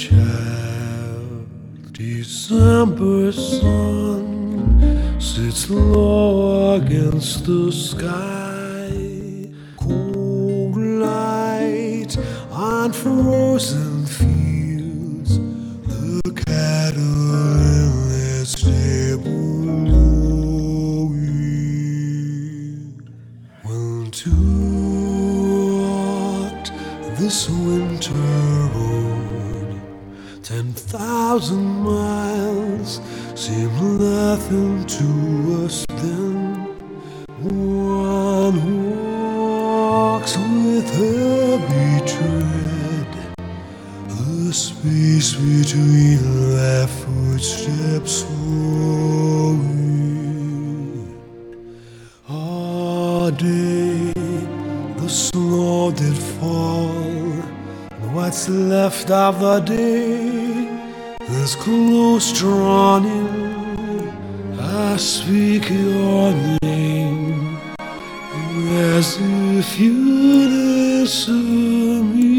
child. December sun sits low against the sky. Cold light on frozen fields. The cattle in their stable lowing. When too hot this winter road, 10,000 miles seem nothing to us then. One walks with heavy tread, the space between their footsteps slowing. All day the snow did fall, and what's left of the day is close drawn in. I speak your name as if you'd answer me,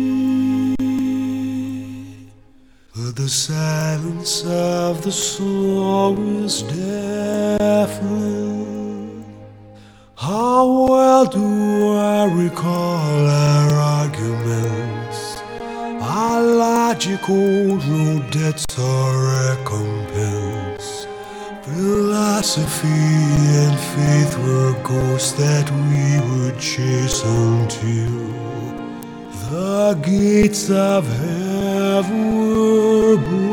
but the silence of the snow is deafening. How well do I recall our arguments, our logical, no debts or recompense. Philosophy and faith were ghosts that we would chase until the gates of heaven were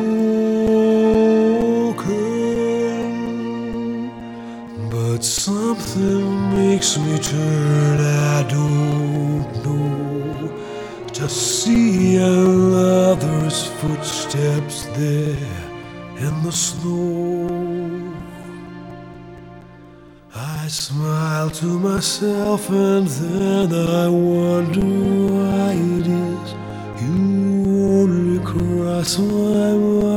broken. But something makes me turn, I don't know, to see another's footsteps there in the snow. I smile to myself and then I wonder why it is you only cross my mind.